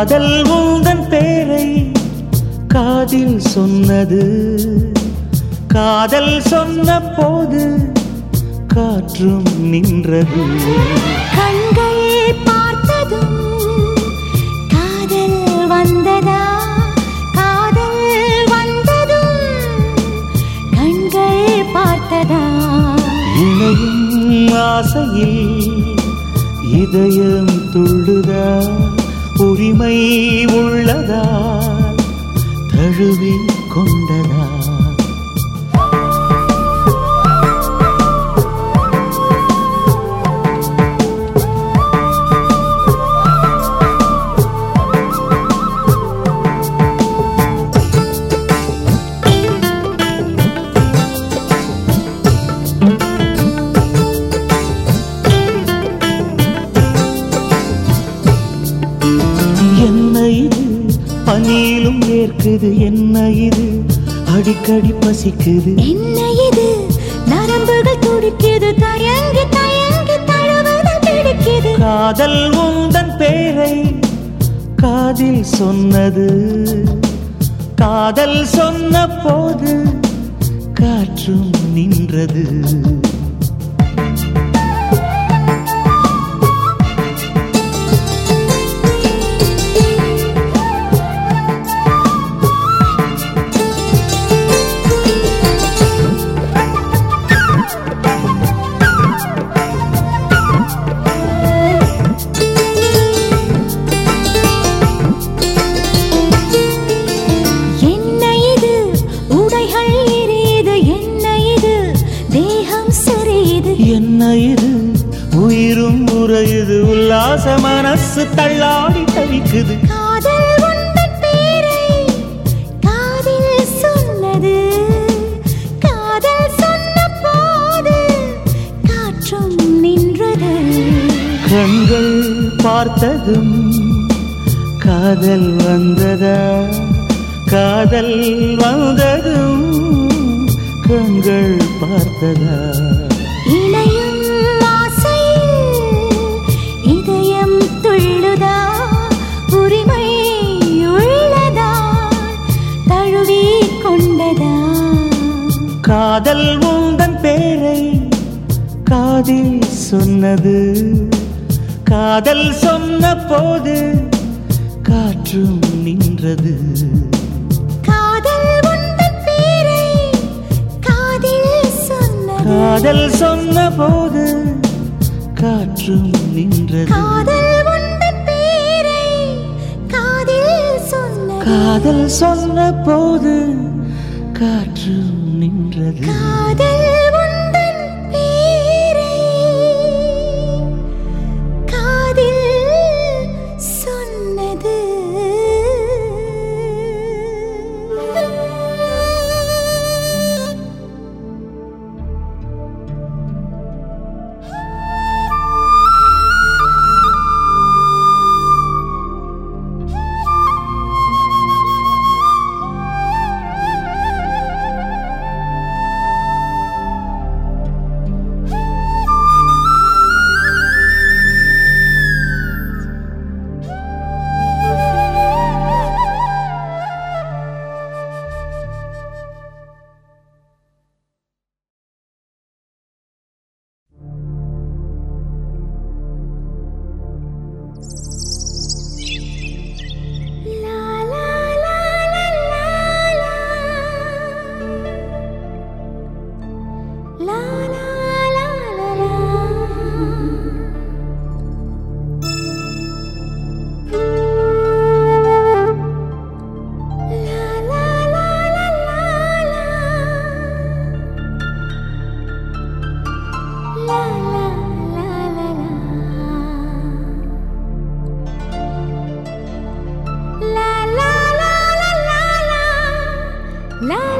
காதல் உந்தன் பேரை காதில் சொன்னது, காதல் சொன்ன போது காற்றும் நின்றது. கண்கள் பார்த்ததும் காதல் வந்ததா, காதல் வந்ததும் கண்கள் பார்த்ததா. இணையும் ஆசையில் இதயம் துள்ளுதா, உரிமை உள்ளதா தழுவி கொண்டதா. பனியிலும் ஏற்குது என்ன இது, அடிக்கடி பசிக்குது என்ன இது, நரம்புகள் துடிக்குது, தயங்கி தயங்கி தழுவுதல் பிடிக்குது. காதல் உந்தன் பேரை காதில் சொன்னது, காதல் சொன்ன போது காற்றும் நின்றது. என்ன இது உயிரும் உறையுது, உல்லாச மனசு தள்ளாடி தவிக்குது. காதல் உந்தன் பேரை காதில் சொன்னது, காதல் சொன்ன போது காற்றும் நின்றது. கண்கள் பார்த்ததும் காதல் வந்ததா, காதல் வந்ததும் கண்கள் பார்த்ததா. இணையும் ஆசையில் இதயம் துள்ளுதா, உரிமை உள்ளதா தழுவி கொண்டதா. காதல் உந்தன் பேரை காதில் சொன்னது, காதல் சொன்ன போது காற்றும் நின்றது. காதல் சொன்ன போது காற்றும் நின்றது. காதல் உந்தன் பேரை காதில் சொன்னது, காதல் சொன்ன போது காற்றும் நின்றது. காதல் உந்தன் பேரை காதில் சொன்னது. La